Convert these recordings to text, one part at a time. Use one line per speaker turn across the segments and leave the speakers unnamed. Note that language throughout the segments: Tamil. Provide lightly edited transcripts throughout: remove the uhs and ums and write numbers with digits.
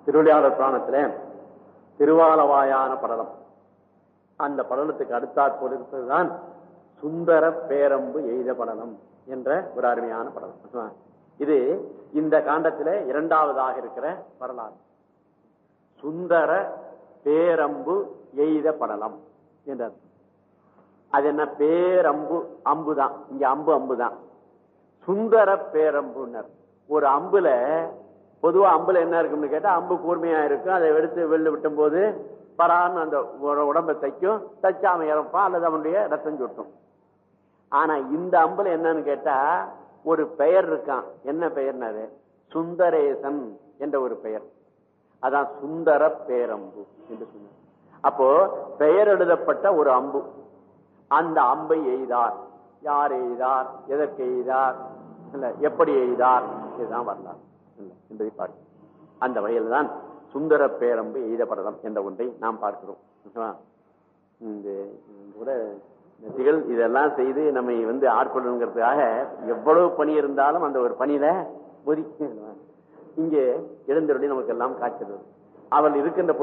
திருவிளையாடல் புராணத்துல திருவாலவாயான படலம், அந்த படலத்துக்கு அடுத்தாற்போல் இருப்பதுதான் சுந்தர பேரம்பு எய்த படலம் என்ற ஒரு அருமையான படலம். இது இந்த காண்டத்தில இரண்டாவதாக இருக்கிற வரலாறு. சுந்தர பேரம்பு எய்த படலம் என்ற அது என்ன? பேரம்பு அம்புதான், இங்க அம்புதான். சுந்தர பேரம்புனர் ஒரு அம்புல, பொதுவா அம்புல என்ன இருக்குன்னு கேட்டா அம்பு கூர்மையா இருக்கும். அதை எடுத்து வெளில விட்டும் போது பரான்னு அந்த உடம்பை தைக்கும், தைச்சாம இறப்பான் அல்லது அவனுடைய ரத்தம் சுட்டும். ஆனா இந்த அம்புல என்னன்னு கேட்டா ஒரு பெயர் இருக்கான். என்ன பெயர்னாரு? சுந்தரேசன் என்ற ஒரு பெயர். அதான் சுந்தர பேரம்பு என்று சொன்னார். அப்போ பெயர் எழுதப்பட்ட ஒரு அம்பு. அந்த அம்பை எய்தார். யார் எய்தார், எதற்கு எய்தார், எப்படி எய்தார், இதுதான் வரலாறு என்பதை பார்க்கிறோம். அந்த வகையில் தான் சுந்தர பேரம்பு எய்த படலம் என்ற ஒன்றை நாம் பார்க்கிறோம். இந்த கூட திகழ் இதெல்லாம் செய்து நம்மை ஆட்கொள்ளுங்கிறதுக்காக எவ்வளவு பணி இருந்தாலும் அந்த ஒரு பணியில ஒதுக்கி இங்கே எழுந்தருளி நமக்கு எல்லாம் காய்ச்சது. அவள் இருக்கின்ற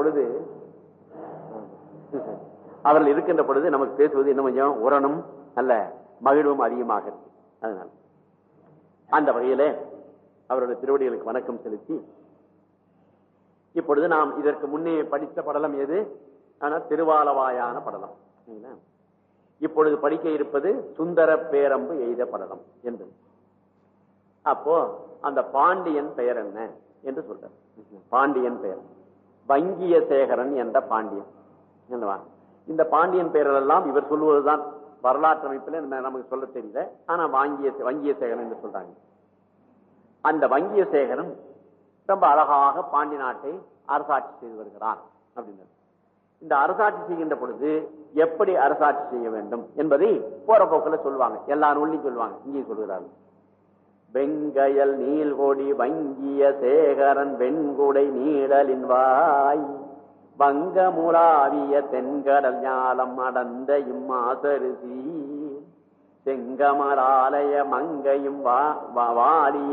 பொழுது நமக்கு பேசுவது இன்னும் கொஞ்சம் உரணும் அல்ல, மகிழ்வும் அதிகமாக இருக்கு. அதனால அந்த வகையில அவருடைய திருவடிகளுக்கு வணக்கம் செலுத்தி, இப்பொழுது நாம் இதற்கு முன்னே படித்த படலம் எது? ஆனால் திருவாலவாயான படலம். இப்பொழுது படிக்க இருப்பது சுந்தர பேரம்பு எய்த படலம் என்பது. அப்போ அந்த பாண்டியன் பெயர் என்ன என்று சொல்றார். பாண்டியன் பெயர் வங்கிய சேகரன் என்ற பாண்டியன். இந்த பாண்டியன் பெயர்கள் எல்லாம் இவர் சொல்லுவதுதான். வரலாற்று அமைப்பில் நமக்கு சொல்ல தெரியல. ஆனா வங்கிய சேகரன் என்று சொல்றாங்க. அந்த வங்கிய சேகரன் ரொம்ப அழகாக பாண்டி நாட்டை அரசாட்சி செய்து வருகிறான் அப்படின்னு. இந்த அரசாட்சி செய்கின்ற பொழுது எப்படி அரசாட்சி செய்ய வேண்டும் என்பதை போற போக்கில் சொல்லுவாங்க. எல்லா நூல்லையும் சொல்லுவாங்க, இங்கே சொல்கிறார்கள். வெங்கையல் நீள்கொடி வங்கிய சேகரன் வெண்குடை நீழலின் வாய் வங்கமுலாவிய தென்கடல் ஞாலம் அடந்த இம்மாசரிசி செங்கமராலய மங்கையும் வாலிய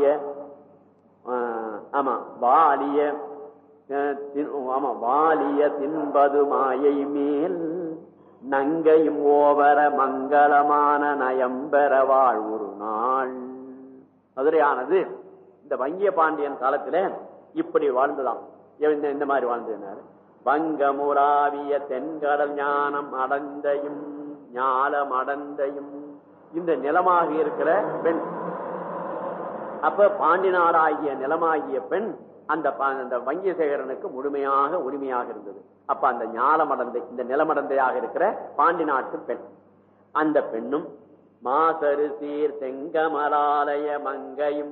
வாலிய தின்பது மாயை மேல் நங்கையும் ஓவர மங்களமான நயம்பெற வாழ்வுறு நாள். மதுரையானது இந்த வங்கிய பாண்டியன் காலத்துல இப்படி வாழ்ந்துதான். இந்த மாதிரி வாழ்ந்ததுனாரு. வங்கமுராவிய தென்கடல் ஞானம் அடந்தையும் ஞாலம் அடந்தையும் இந்த நிலமாக இருக்கிற பெண். அப்ப பாண்டி நாடாகிய நிலமாகிய பெண் அந்த வங்கிய சேகரனுக்கு முழுமையாக உரிமையாக இருந்தது. அப்ப அந்த ஞாலமடந்தை, இந்த நிலமடந்தையாக இருக்கிற பாண்டி நாட்டு பெண், அந்த பெண்ணும் மாசரு சீர் செங்கமராலய மங்கையும்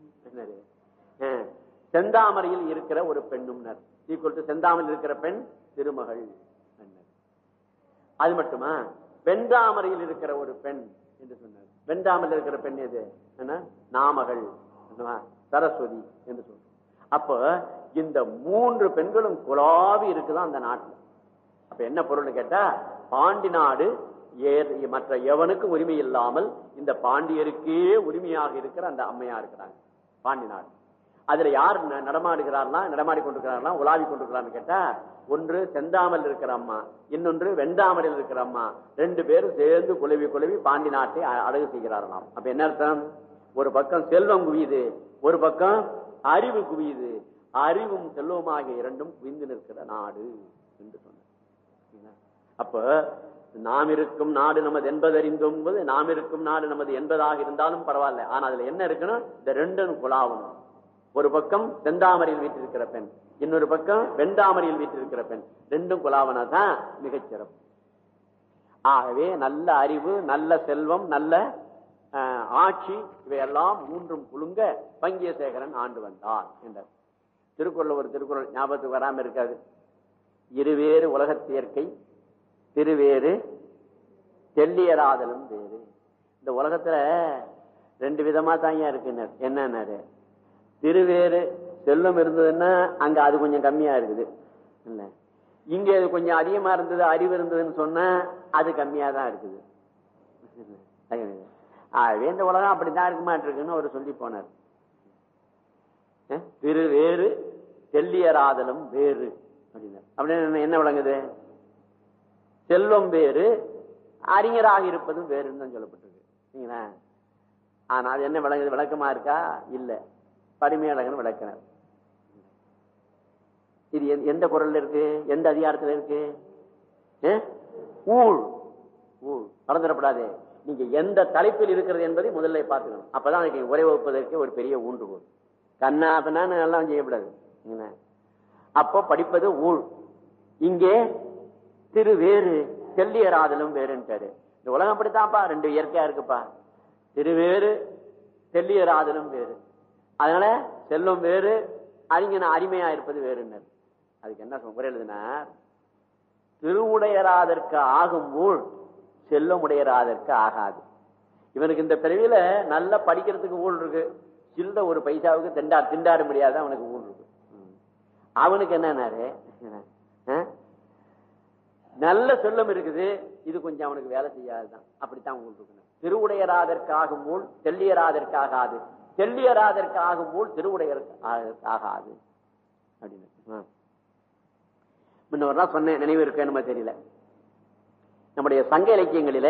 செந்தாமரையில் இருக்கிற ஒரு பெண்ணும் செந்தாமரையில் இருக்கிற பெண் திருமகள். அது மட்டுமா, வெண்தாமரையில் இருக்கிற ஒரு பெண் என்று சொன்னார். வெண்தாமரையில் இருக்கிற பெண் எது? நாமகள், சரஸ்வதி என்று சொல்ற. அப்ப இந்த மூன்று பெண்களும் குலாவி இருக்குதான் அந்த நாட்டுல. அப்ப என்ன பொருள் கேட்டா, பாண்டி நாடு மற்ற எவனுக்கும் உரிமை இல்லாமல் இந்த பாண்டியருக்கே உரிமையாக இருக்கிற அந்த அம்மையா இருக்கிறாங்க பாண்டி நாடு. அதுல யார் நடமாடி கொண்டிருக்கிறார்களா, உலாவி கொண்டிருக்கிறான்னு கேட்டா, ஒன்று செந்தாமல் இருக்கிற அம்மா, இன்னொன்று வெண்டாமரையில் இருக்கிற அம்மா. ரெண்டு பேரும் சேர்ந்து குழவி பாண்டி நாட்டை அழகு செய்கிறார்களாம். அப்ப என்ன அர்த்தம்? ஒரு பக்கம் செல்வம் குவியுது, ஒரு பக்கம் அறிவு குவியுது. அறிவும் செல்வமாகிய இரண்டும் குவிந்து நிற்கிற நாடு என்று சொன்ன. அப்ப நாம் இருக்கும் நாடு நமது என்பதறிந்தோம் போது, நாம் இருக்கும் நாடு நமது என்பதாக இருந்தாலும் பரவாயில்ல. ஆனா அதுல என்ன இருக்கணும்? இந்த ரெண்டும் குழாவணும். ஒரு பக்கம் செந்தாமரையில் வீட்டிருக்கிற பெண், இன்னொரு பக்கம் வெண்டாமரையில் வீட்டிருக்கிற பெண், ரெண்டும் குழாவனாதான் மிகச்சிறப்பு. ஆகவே நல்ல அறிவு, நல்ல செல்வம், நல்ல ஆட்சி, இவையெல்லாம் மூன்றும் குலுங்க வங்கிய சேகரன் ஆண்டு வந்தார் என்றார். திருக்குறள் ஒரு திருக்குறள் ஞாபகத்துக்கு வராம இருக்காது. இருவேறு உலகத்தியற்கை திருவேறு தெல்லியராதலும் வேறு. இந்த உலகத்துல ரெண்டு விதமா தாங்க இருக்குனர். என்னன்னாரு, திருவேறு செல்வம் இருந்ததுன்னா அங்க அது கொஞ்சம் கம்மியா இருக்குது இல்ல, இங்க அது கொஞ்சம் அதிகமா இருந்தது, அறிவு இருந்ததுன்னு சொன்னா அது கம்மியா தான் இருக்குது. இந்த உலகம் அப்படித்தான் இருக்குமாட்டிருக்குன்னு அவர் சொல்லி போனார். திருவேறு தெல்லியராதலும் வேறு அப்படின்னு. அப்படின்னு என்ன விளங்குது? செல்வம் வேறு, அறிஞராக இருப்பதும் வேறுன்னு தான் சொல்லப்பட்டிருக்கு. சரிங்களா? ஆனா அது என்ன விளங்குது? விளக்கமா இருக்கா? இல்ல. பரிமையாளகன் விளக்கினார். இது எந்த குறள்ல இருக்கு? எந்த அதிகாரத்துல இருக்கு? ஊழ். ஊழ் மறந்துடப்படாது. நீங்க எந்த தலைப்பில் இருக்கிறது என்பதை முதல்ல பார்த்துக்கணும். அப்பதான் உரை வகுப்பதற்கு ஒரு பெரிய ஊன்றுகோல். கண்ணாதனான்னு எல்லாம் செய்யக்கூடாது. அப்போ படிப்பது ஊழ். இங்கே திருவேறு தெல்லியராதலும் வேறுன்ட்டாரு. இந்த உலகம் அப்படித்தான்ப்பா, ரெண்டு இயற்கையா இருக்குப்பா. திருவேறு தெல்லியராதலும் வேறு. அதனால செல்வம் வேறு, அறிஞன அருமையா இருப்பது வேறுன்னு. அதுக்கு என்ன சொல்ல எழுதினார்? திருவுடையராதற்கு ஆகும் ஊழ் செல்வமுடையராதற்கு ஆகாது. இவனுக்கு இந்த பிறவியில நல்லா படிக்கிறதுக்கு ஊழ் இருக்கு, சில்ல ஒரு பைசாவுக்கு திண்டாட முடியாத அவனுக்கு ஊழ் இருக்கு. அவனுக்கு என்னன்னாரு, நல்ல செல்வம் இருக்குது, இது கொஞ்சம் அவனுக்கு வேலை செய்யாதுதான். அப்படித்தான் ஊழ் இருக்கு. திருவுடையராதற்கு ஆகும் ஊழ் தெல்லியராதற்கு ஆகாது, தெல்லியராதற்கு ஆகும் ஊழ் திருவுடையருக்கு ஆகாது அப்படின்னு முன்னவரெல்லாம் சொன்ன நினைவு இருக்கு நம்ம தெரியல. நம்முடைய சங்க இலக்கியங்களிலே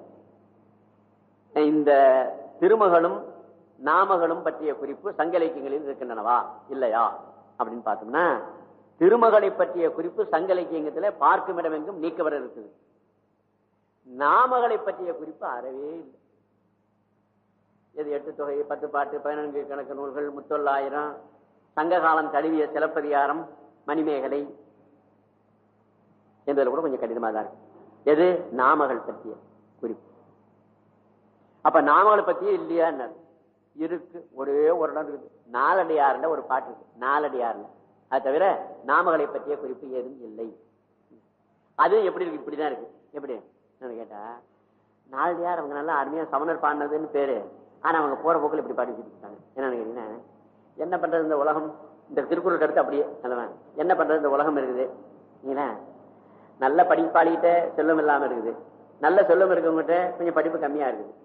இந்த திருமகளும் நாமகளும் பற்றிய குறிப்பு சங்க இலக்கியங்களில் இருக்கின்றனவா இல்லையா அப்படின்னு பார்த்தோம்னா, திருமகளை பற்றிய குறிப்பு சங்க இலக்கியத்திலே பார்க்கும் இடமெங்கும் நீக்கவர இருக்குது. நாமகளை பற்றிய குறிப்பு அறவே இல்லை. இது 8 தொகை, 10 பாட்டு, 14 கணக்கு நூல்கள், முத்தொள்ளாயிரம், சங்க காலம் தழுவிய சிலப்பதிகாரம், மணிமேகலை என்பதில் கூட கொஞ்சம் கடினமா தான் இருக்கு. எது? நாமகள் பற்றிய குறிப்பு. அப்ப நாமகளை பற்றிய இல்லையா? இருக்கு. ஒரே ஒரு இடம் இருக்குது. நாலடியார்ல ஒரு பாட்டு இருக்கு. நாலடியார்ல அது தவிர நாமகளை பற்றிய குறிப்பு ஏதும் இல்லை. அது எப்படி இருக்கு? இப்படிதான் இருக்கு. எப்படி கேட்டா, நாலடியார் அவங்க நல்லா அருமையா சமணர் பாடினதுன்னு பேரு. ஆனா அவங்க போற போக்கில் இப்படி பாடி வச்சுட்டாங்க. என்னன்னு கேட்டீங்கன்னா, என்ன பண்றது இந்த உலகம்? இந்த திருக்குறள் அடுத்து அப்படியே என்ன பண்றது இந்த உலகம் இருக்குது. நல்ல படிப்பாளிகிட்ட செல்வம் இல்லாம இருக்குது, நல்ல செல்வம் இருக்கவங்கிட்ட கொஞ்சம் படிப்பு கம்மியா இருக்குது.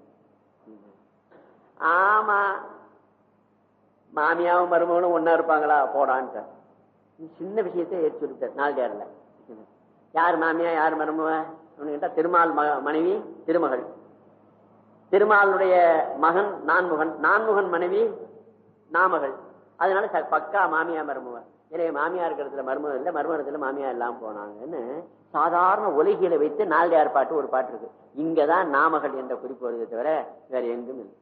ஆமா, மாமியாவும் மருமகனும் ஒன்னா இருப்பாங்களா? போடான்ட்டு சின்ன விஷயத்தை ஏற்றி சொல்லிட்டார் நாலடியார்ல. யார் மாமியா யார் மருமக கேட்டா, திருமால் மனைவி திருமகள், திருமாலுடைய மகன் நான்முகன், நான்முகன் மனைவி நாமகள். அதனால பக்கா மாமியா மருமக. எனவே மாமியா இருக்கிறதுல மருமகம் இல்லை, மருமகத்துல மாமியா எல்லாம் போனாங்கன்னு சாதாரண ஒலிகளை வைத்து நாலடியார் பாட்டு ஒரு பாட்டு இருக்கு. இங்கதான் நாமகள் என்ற குறிப்பு வருவதை தவிர வேற எங்கும் இல்லை.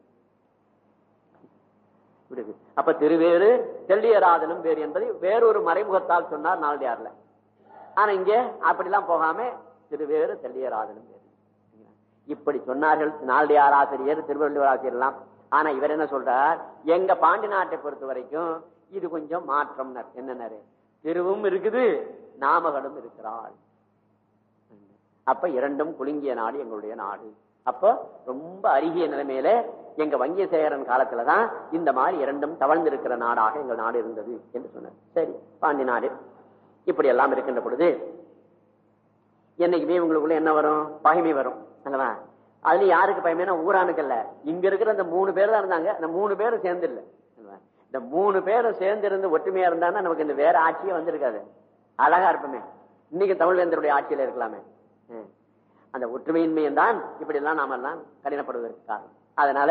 அப்ப திருவேறு தெல்லியராதலும் வேறு என்பதை வேறொரு மறைமுகத்தால் சொன்னார் நாலடியார்ல. ஆனா இங்க அப்படிலாம் போகாம திருவேறு தெல்லியராதலும் வேறு இப்படி சொன்னார்கள் நாலடியார் ஆசிரியர், திருவள்ளுவர் ஆசிரியர் எல்லாம். ஆனா இவர் என்ன சொல்றார்? எங்க பாண்டி நாட்டை பொறுத்த வரைக்கும் இது கொஞ்சம் மாற்றம். என்னன்னாரு, திருவும் இருக்குது, நாமகளும் இருக்கிறாள். அப்ப இரண்டும் குலுங்கிய நாடு எங்களுடைய நாடு. அப்ப ரொம்ப அருகிய நிலைமையில எங்க வங்கியசேகரன் காலத்துலதான் இந்த மாதிரி இரண்டும் தவழ்ந்திருக்கிற நாடாக எங்கள் நாடு இருந்தது என்று சொன்னார். சரி, பாண்டி நாடு இப்படி எல்லாம் இருக்கின்ற பொழுது என்னைக்குமே உங்களுக்குள்ள என்ன வரும்? பகைமை வரும் அல்லவா? அதுல யாருக்கு பகைமைனா ஊரானுக்கு இல்ல, இங்க இருக்கிற அந்த 3 பேர் தான் இருந்தாங்க. அந்த 3 பேரும் சேர்ந்து இல்ல, இந்த 3 பேரும் சேர்ந்து இருந்து ஒற்றுமையா இருந்தான்னா நமக்கு இந்த வேற ஆட்சியே வந்திருக்காது. அழகா இருப்போமே, இன்னைக்கு தமிழ்வேந்தருடைய ஆட்சியில இருக்கலாமே. அந்த ஒற்றுமையின்மையும் தான் இப்படி எல்லாம் நாம எல்லாம் கடினப்படுவதற்கு காரணம். அதனால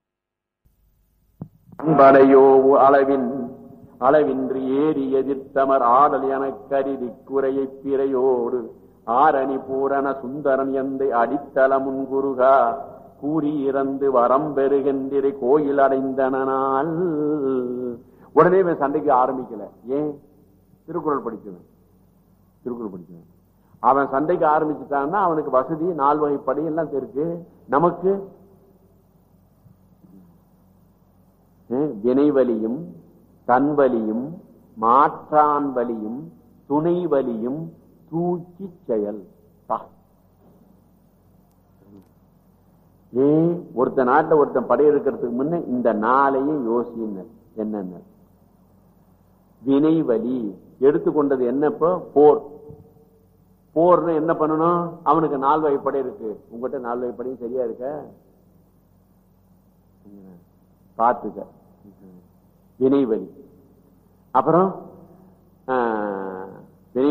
அளவின்றி ஏறி எதிர்த்தமர் ஆடல் என கருதி குறையை பிறையோடு ஆரணி பூரண சுந்தரன் எந்தை அடித்தள முன்குருகா கூறி இறந்து வரம் பெறுகின்ற கோயில் அடைந்தனால் உடனே சண்டைக்கு ஆரம்பிக்கல. ஏன்? திருக்குறள் படிச்சவன். அவன் சண்டைக்கு ஆரம்பிச்சுட்டான்னா அவனுக்கு வசதி 4 வகைப்படி எல்லாம் இருக்கு. நமக்கு வினைவலியும் தன்வலியும் மாற்றான் வலியும் துணை வலியும் தூக்கி செயல். ஒருத்த நாட்டை ஒருத்தன் படையெடுக்கிறதுக்கு முன்ன இந்த 4ஐயும் யோசினர். என்னென்ன வினைவலி எடுத்துக்கொண்டது? என்னப்போ போர். போர்னு என்ன பண்ணணும்? அவனுக்கு 4 வகைப்படை இருக்கு. உங்ககிட்ட 4 வகைப்படையும் சரியா இருக்க பார்த்துக்க. வினைவலி. அப்புறம்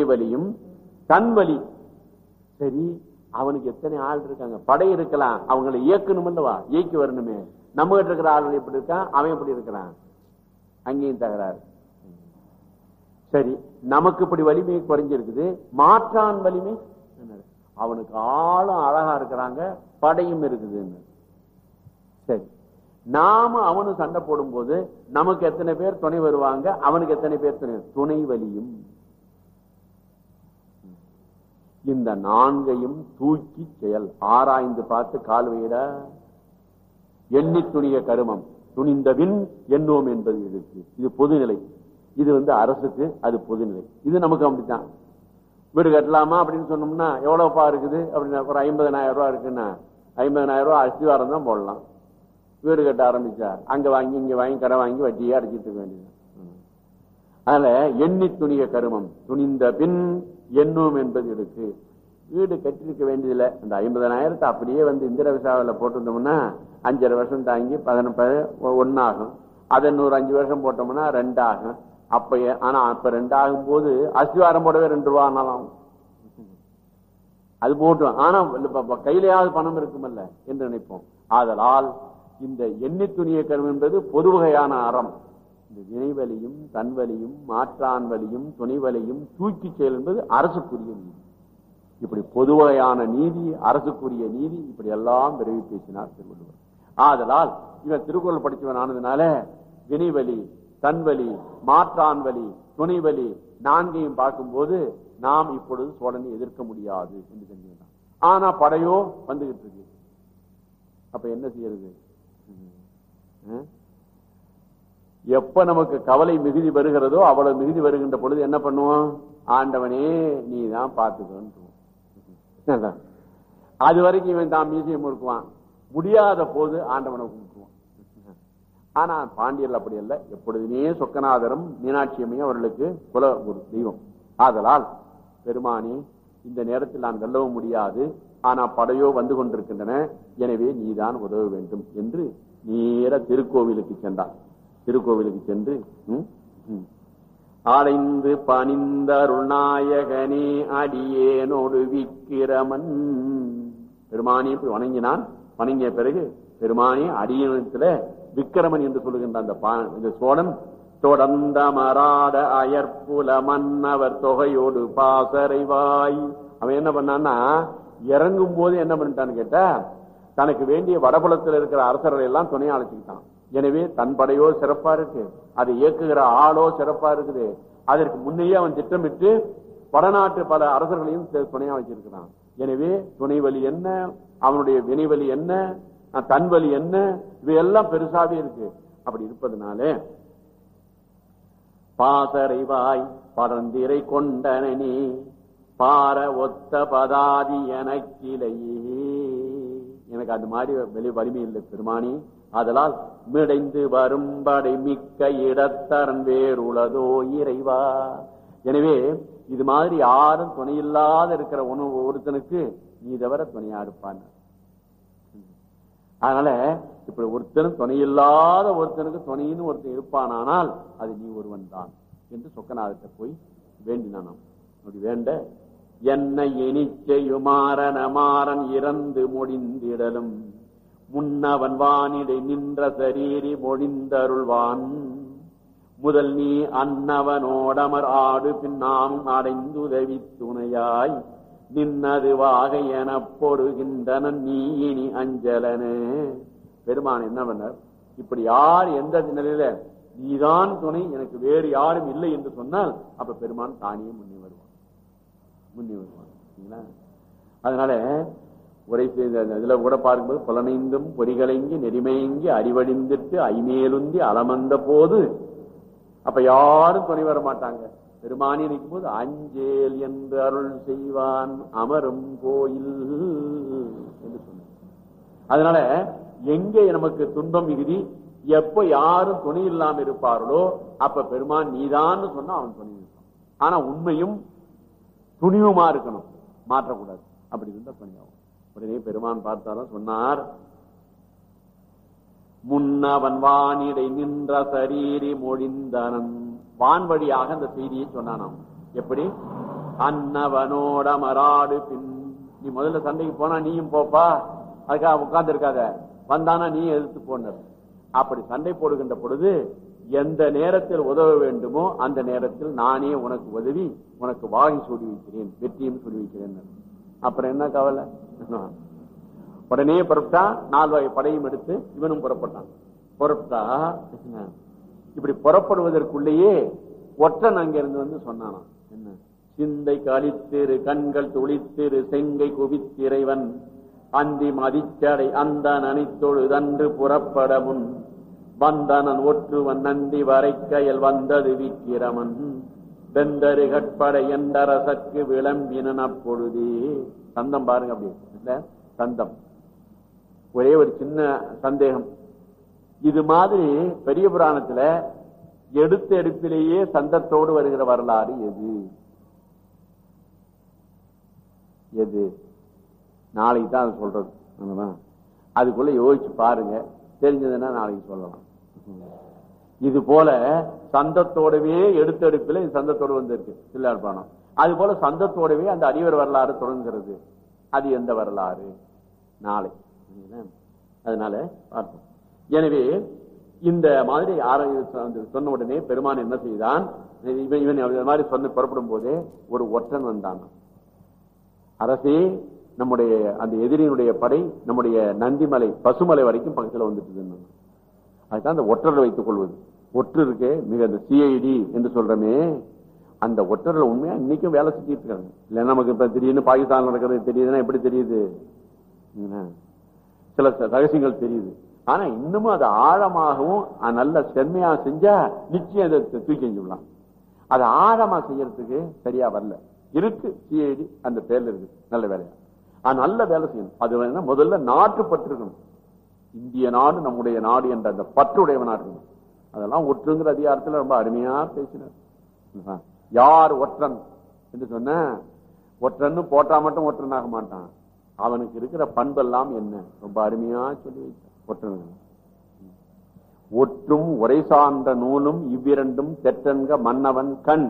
வினைவலியும் தன்வலி. சரி, அவனுக்கு எத்தனை ஆள் இருக்காங்க, படை இருக்கலாம், அவங்களை இயக்கணும் அல்லவா, இயக்கி வரணுமே. நம்ம கிட்ட இருக்கிற ஆள் எப்படி இருக்கான், அவன் எப்படி இருக்கிறான், அங்கேயும் தகராறு. சரி, நமக்கு இப்படி வலிமை குறைஞ்சிருக்குது, மாற்றான் வலிமை, அவனுக்கு ஆளும் அழகா இருக்கிறாங்க, படையும் இருக்குது. சரி, நாம அவனு சண்டை போடும் போது நமக்கு எத்தனை பேர் துணை வருவாங்க, அவனுக்கு எத்தனை பேர் துணை வலியும். இந்த நான்கையும் தூக்கி செயல் ஆராய்ந்து பார்த்து கால் வைட. எண்ணி துணிய கருமம் துணிந்தபின் எண்ணோம் என்பது இருக்கு. இது பொதுநிலை. இது அரசுக்கு, அது பொதுநிலை. இது நமக்கு அப்படித்தான். வீடு கட்டலாமா அப்படின்னு சொன்னோம்னா எவ்வளவுப்பா இருக்குது அப்படின்னா, ஒரு 50,000 ரூபாய் இருக்குன்னா 50,000 ரூபாய் அஸ்திவாரம் தான் போடலாம். வீடு கட்ட ஆரம்பிச்சா அங்க வாங்கி இங்க வாங்கி கடை வாங்கி வட்டியே அடிச்சிட்டு இருக்க வேண்டியது. அதனால எண்ணி துணிய கருமம் துணிந்த பின் எண்ணோம் என்பது இருக்கு. வீடு கட்டிருக்க வேண்டியதில்லை. அந்த 50,000 அப்படியே இந்திர விசாவில போட்டிருந்தோம்னா 5.5 வருஷம் தாங்கி 1 ஆகும். அதை 105 வருஷம் போட்டோம்னா 2 ஆகும். அப்ப ஆனா அப்ப 2 ஆகும் போது அஸ்திவாரம் போடவே 2 ரூபா ஆனாலும் அது போட்டோம். ஆனா கையிலேயாவது பணம் இருக்குமல்ல என்று நினைப்போம். ஆதலால் இந்த எண்ணி துணிய கருமம் என்பது பொது வகையான அறம். இந்த வினைவலியும் தன்வலியும் மாற்றான் வலியும் துணைவலியும் தூக்கி செயல் என்பது அரசுக்குரிய நீதி. இப்படி பொது வகையான நீதி, அரசுக்குரிய நீதி, இப்படி எல்லாம் விரைவி பேசினார் திருவள்ளுவர். ஆதலால் இவன் திருக்குறள் படிச்சவன் ஆனதுனால வினைவலி, தன்வலி, மாற்றான் வலி, துணைவலி நான்கையும் பார்க்கும்போது நாம் இப்பொழுது சோழனை எதிர்க்க முடியாது என்று தெரிஞ்சுக்கிட்டான். ஆனா படையோ வந்துகிட்டு இருக்கு. அப்ப என்ன செய்யறது? எப்ப நமக்கு கவலை மிகுதி வருகிறதோ அவ்வளவு மிகுதி வருகின்ற பொழுது என்ன பண்ணுவோம்? ஆண்டவனே நீ தான் பார்த்துக்கணும். அது வரைக்கும் இவன் தான் மியூசியம் இருக்குவான். முடியாத போது ஆண்டவனை கூப்பிடுவான். ஆனா பாண்டியர்கள் அப்படி அல்ல. எப்பொழுதுமே சொக்கநாதரும் மீனாட்சியமையும் அவர்களுக்கு குல ஒரு தெய்வம். ஆதலால் பெருமானி இந்த நேரத்தில் நான் வெல்லவும் முடியாது, ஆனா படையோ வந்து கொண்டிருக்கின்றன, எனவே நீதான் உதவ வேண்டும் என்று நேர திருக்கோவிலுக்கு சென்றான். திருக்கோவிலுக்கு சென்று ஆடைந்து பணிந்தருள் நாயகனே அடியேனோடு விக்கிரமன் பெருமானி வணங்கினான். வணங்கிய பிறகு பெருமானி அடியனத்துல விக்கிரமன் என்று சொல்லுகின்ற அந்த சோழன் தொடர்ந்த மராட அயற்புல மன்னவர் தொகையோடு பாசறைவாய். அவன் என்ன பண்ணான்னா இறங்கும் போது என்ன பண்ணிட்டான்னு கேட்டா, தனக்கு வேண்டிய வடபுலத்தில் இருக்கிற அரசர்களை எல்லாம் துணையா அழைச்சுக்கிட்டான். எனவே தன் படையோ சிறப்பா இருக்கு, அதை இயக்குகிற ஆளோ சிறப்பா இருக்குது. அதற்கு முன்னையே அவன் திட்டமிட்டு வடநாட்டு பல அரசர்களையும் துணையா வச்சிருக்கிறான். எனவே துணைவலி என்ன, அவனுடைய வினைவலி என்ன, தன்வலி என்ன, இவையெல்லாம் பெருசாவே இருக்கு. அப்படி இருப்பதனாலே பாசறைவாய் பரந்திரை கொண்டனே பார ஒத்த பதாதி எனக்கிளையே. எனக்கு அது மாதிரி வலிமை இல்லை பெருமானி. அதனால் மிடைந்து வரும்படை மிக்க இடத்தரன் வேறுளதோ இறைவா. எனவே இது மாதிரி யாரும் துணையில்லாத இருக்கிற ஒருத்தனுக்கு நீ தவிர துணையா இருப்பான். அதனால இப்படி ஒருத்தனும் துணையில்லாத ஒருத்தனுக்கு துணையின்னு ஒருத்தன் இருப்பானால் அது நீ ஒருவன் தான் என்று சொக்கநாதத்தை போய் வேண்டினான். அப்படி வேண்ட என்னை எனிச்செயுமாறன மாறன் இறந்து முடிந்திடலும் முன்னவன் வானிடை நின்ற சரீரி மொழிந்தருள்வான் முதல் நீ அன்னவனோடமர் ஆடு பின்னாம் அடைந்துதவி துணையாய் நின்னது வாகை என பொறுகின்றன நீ இனி அஞ்சலனே. பெருமான் என்ன பண்ணார்? இப்படி யார் எந்த நிலையில நீதான் துணை, எனக்கு வேறு யாரும் இல்லை என்று சொன்னால் அப்ப பெருமான் தானே முன்னே வருவான். அதனால உரை இதுல கூட பார்க்கும்போது புலனைந்தும் பொறிகளைங்கி நெறிமையங்கி அறிவழிந்துட்டு ஐமேலுந்தி அலமந்த போது அப்ப யாரும் துணை வர மாட்டாங்க. பெருமானி நிற்கும் போது அஞ்சேல் என்று அருள் செய்வான் அமரும் கோயில் என்று சொன்ன. அதனால எங்கே நமக்கு துன்பம் மிகுதி, எப்ப யாரும் துணை இல்லாம இருப்பார்களோ அப்ப பெருமான் நீதான் சொன்னா அவன் துணை இருப்பான். ஆனா உண்மையும் துணிவுமா இருக்கணும், மாற்றக்கூடாது. அப்படி இருந்தா துணியாகும். உடனே பெருமான் பார்த்தாலும் சொன்னார், முன்னவன் வானிடை நின்ற சரீரி மொழிந்தனன். வான் வழியாக அந்த செய்தியை சொன்னானாம். எப்படி? அன்னவனோட மராடு பின். நீ முதல்ல சண்டைக்கு போனா நீயும் போப்பா, அதுக்காக உட்கார்ந்து இருக்காத, வந்தானா நீ எதிர்த்து போன. அப்படி சண்டை போடுகின்ற பொழுது எந்த நேரத்தில் உதவ வேண்டுமோ அந்த நேரத்தில் நானே உனக்கு உதவி உனக்கு வாகி சொல்லி வைக்கிறேன், வெற்றியும் சொல்லி வைக்கிறேன். அப்புறம் என்ன கவலை? உடனே புறப்பட்டா 4 வகை படையும் எடுத்து இவனும் புறப்பட்டான். புறப்பட்டா இப்படி புறப்படுவதற்குள்ளேயே ஒற்றன் அங்கிருந்து வந்து சொன்னானா, என்ன சிந்தை கழித்திரு கண்கள் துளித்திரு செங்கை குவித்திரைவன் அந்தி மதிச்சடை அந்த நனித்தொழுதன்று புறப்பட முன் வந்தனன் ஒற்றுவன் நந்தி வரைக்கையல் வந்தது விக்கிரமன் வெந்தரு கட்படை என்றரசற்கு விளம்பினன் அப்பொழுதே. சந்தம் பாருங்க, அப்படி சந்தம். ஒரே ஒரு சின்ன சந்தேகம், இது மாதிரி பெரிய புராணத்துல எடுத்த எடுப்பிலேயே சந்தத்தோடு வருகிற வரலாறு எது எது? நாளைக்கு தான் அது சொல்றது. அதுக்குள்ள யோசிச்சு பாருங்க, தெரிஞ்சதுன்னா நாளைக்கு சொல்லலாம். இது போல சந்தத்தோடவே எடுத்த எடுப்பில் சந்தத்தோடு வந்து இருக்கு சில்லார்பானம். அது போல சந்தத்தோடவே அந்த அடிவர் வரலாறு தொடங்குகிறது. அது எந்த வரலாறு? நாளை. அதனால பார்ப்போம். எனவே இந்த மாதிரி சொன்ன உடனே பெருமான் என்ன செய்தான், இவன் மாதிரி சொன்ன புறப்படும் போதே ஒரு ஒற்றன் வந்தான். அரசே, நம்முடைய அந்த எதிரியினுடைய படை நம்முடைய நந்திமலை பசுமலை வரைக்கும் பக்கத்தில் வந்துட்டு. அதுதான் அந்த ஒற்றரை வைத்துக் கொள்வது. ஒற்று இருக்கு மிக அந்த சிஐடி என்று சொல்றமே, அந்த ஒற்றர்கள் உண்மையா இன்னைக்கும் வேலை செஞ்சுட்டு இருக்காங்க. இல்ல நமக்கு இப்ப திடீர்னு பாகிஸ்தான் நடக்கிறது தெரியுதுன்னா எப்படி தெரியுது? சில ரகசியங்கள் தெரியுது. ஆனா இன்னமும் அது ஆழமாகவும் நல்ல செம்மையா செஞ்சா நிச்சயம் அதை தூக்கி செஞ்சுடலாம். அது ஆழமா செய்யறதுக்கு சரியா வரல. இருக்கு சிஐடி அந்த பேர்ல இருக்கு, நல்ல வேலையா. நல்ல வேலை செய்யணும். அது முதல்ல நாட்டு பற்று இருக்கணும். இந்திய நாடு நம்முடைய நாடு என்ற அந்த பற்றுடையவனா இருக்கணும். அதெல்லாம் ஒற்றுங்கிற அதிகாரத்தில் ரொம்ப அருமையா பேசினார். யார் ஒற்றன் என்று சொன்ன, ஒற்றன்னு போட்டா மட்டும் ஒற்றன் ஆக மாட்டான், அவனுக்கு இருக்கிற பண்பெல்லாம் என்ன ரொம்ப அருமையா சொல்லி வைத்தான். ஒற்றன் ஒற்றும் உரை சார்ந்த நூலும் இவ்விரண்டும் தெற்றன்க மன்னவன் கண்.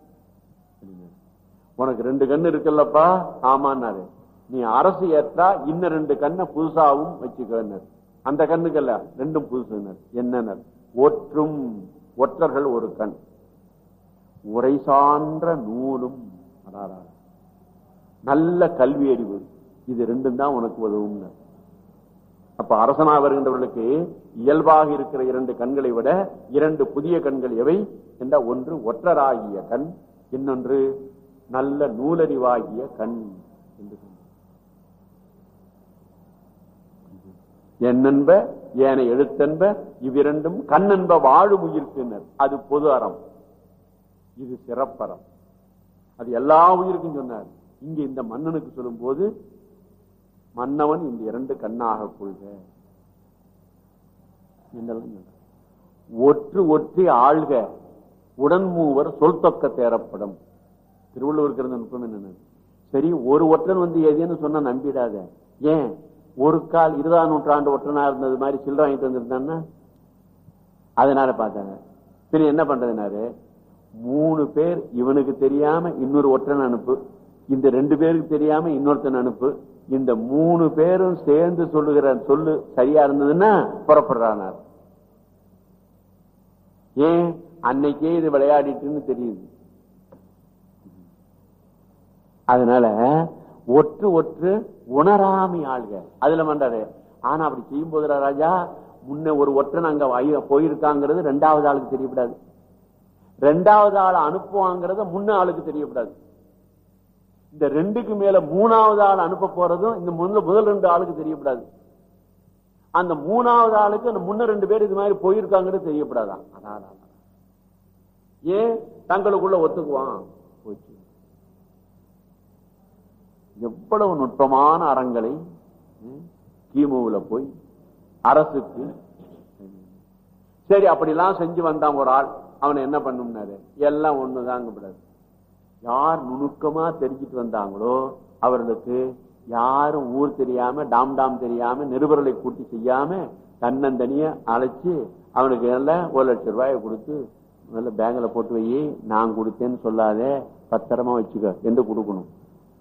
உனக்கு 2 கண்ணு இருக்குல்லப்பா, ஆமான்னாரு. நீ அரசு ஏற்றா இன்னும் 2 கண்ணை புதுசாவும் வச்சுக்க. அந்த கண்ணுக்கல்ல, 2ம் புதுசு. என்ன? ஒற்றும் ஒற்றர்கள் ஒரு கண், உரை சான்ற நூலும் நல்ல கல்வி அறிவு, இது 2ம் தான் உனக்கு உதவும். அப்ப அரசனா வருகின்றவர்களுக்கு இயல்பாக இருக்கிற 2 கண்களை விட 2 புதிய கண்கள் எவை என்ற, ஒன்று ஒற்றராகிய கண், இன்னொன்று நல்ல நூலறிவாகிய கண் என்று சொன்ன. என்னென்ப ஏன எழுத்தென்ப இவ்விரண்டும் கண்ணென்ப வாழும் உயிர்க்கினர். அது பொது அறம், இது சிறப்பறம். அது எல்லா உயிருக்கும் சொன்னார். இங்க இந்த மன்னனுக்கு சொல்லும் போது, மன்னவன் இந்த 2 கண்ணாக கொள்க. ஒற்று ஒற்றி ஆள்க உடன் மூவர் சொல் தொக்க தேரப்படும். திருவள்ளுவருக்கு இருந்த நுட்பம் என்னன்னு, சரி ஒரு ஒற்றன் வந்து எதுன்னு சொன்னா நம்பிடாத. ஏன்? ஒரு கால் 20ஆம் நூற்றாண்டு ஒற்றனா இருந்தது மாதிரி சில்லறை வாங்கிட்டு வந்திருந்தான்னா அதனால பார்த்தாங்க. சரி என்ன பண்றதுனாரு, 3 பேர் இவனுக்கு தெரியாம இன்னொரு ஒற்றன் அனுப்பு, இந்த 2 பேருக்கு தெரியாம இன்னொருத்தன் அனுப்பு, இந்த 3 பேரும் சேர்ந்து சொல்லுகிற சொல்லு சரியா இருந்ததுன்னா புறப்படுறானார். ஏன்? அன்னைக்கே இது விளையாடிட்டுன்னு தெரியுது. அதனால ஒற்று ஒற்று உணராமி ஆள்க அதுல பண்றாரு. ஆனா அப்படி செய்யும் போது ராஜா, முன்ன ஒரு ஒற்றன் அங்க போயிருக்காங்கிறது 2வது ஆளுக்கு தெரியப்படாது, 2வது ஆள் அனுப்புவாங்கிறத முன்ன ஆளுக்கு தெரியப்படாது. இந்த 2க்கு மேல 3வது ஆள் அனுப்ப போறதும் இந்த முதல் 2 ஆளுக்கு தெரியப்படாது. அந்த 3வது ஆளுக்கு அந்த முன்ன 2 பேர் இது மாதிரி போயிருக்காங்கிறது தெரியப்படாதான். ஏன்? தங்களுக்குள்ள ஒத்துக்குவான். போச்சு. எவ்வளவு நுட்பமான அறங்களை கிமுல போய் அரசுக்கு சரி அப்படிலாம் செஞ்சு வந்தான் ஒரு ஆள். அவனை என்ன பண்ணும்னாரு, எல்லாம் ஒண்ணுதாங்கப்படாது. யார் நுணுக்கமா தெரிஞ்சிட்டு வந்தாங்களோ அவர்களுக்கு யாரும் ஊர் தெரியாம டாம் தெரியாம நிருபர்களை கூட்டி செய்யாம தன்னந்தனிய அழைச்சு அவனுக்கு எல்லாம் 1 லட்சம் ரூபாயை கொடுத்து நல்ல பேங்க்ல போட்டு வை, நான் கொடுத்தேன்னு சொல்லாதே, பத்திரமா வச்சுக்க என்று கொடுக்கணும்.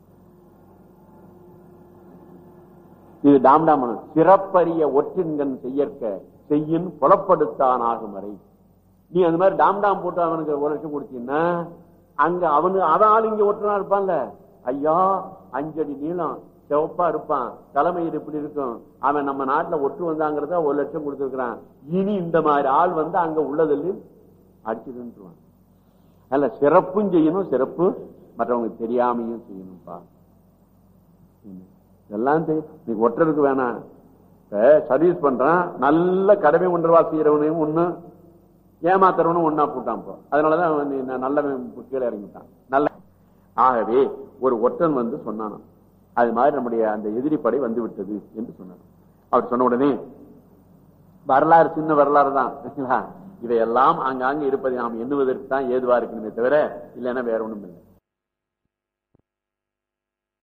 இது டாம்டாமன் சிறப்பரிய ஒற்றின்கண் செய்யற்க செய்யின் புலப்படுத்தான் ஆகும் வரை. நீ அந்த மாதிரி டாம்டாம் போட்டு அவனுக்கு 1 லட்சம் கொடுத்தீங்கன்னா அங்க அவனு அவன் இங்க ஒற்றனா இருப்பான்ல, ஐயா 5 அடி நீளம் சிவப்பா இருப்பான், தலைமையில் இப்படி இருக்கும், அவன் நம்ம நாட்டுல ஒற்று வந்தாங்கிறத 1 லட்சம் கொடுத்திருக்கிறான், இனி இந்த மாதிரி ஆள் வந்து அங்க உள்ளதில் அடிச்சுடுவான். அல்ல சிறப்பும் செய்யணும், சிறப்பு மற்றவங்களுக்கு தெரியாமையும் செய்யணும்பா. இதெல்லாம் தெரியும். ஒற்றருக்கு வேணாம், சர்வீஸ் பண்றான், நல்ல கடமை 1 ரூபா செய்யறவனையும் ஒண்ணு, ஏமாத்துறவனும் ஒன்னா போட்டான். அதனாலதான் நல்ல கீழே இறங்கிட்டான். நல்ல ஆகவே ஒரு ஒற்றன் வந்து சொன்னான், அது மாதிரி நம்முடைய அந்த எதிரி படை வந்து விட்டது என்று சொன்னார். அவர் சொன்ன உடனே வரலாறு சின்ன வரலாறு தான், இதையெல்லாம் அங்காங்க இருப்பதை நாம் எண்ணுவதற்கு தான் ஏதுவா இருக்கணுமே தவிர இல்லைன்னா வேற ஒண்ணும் இல்லை.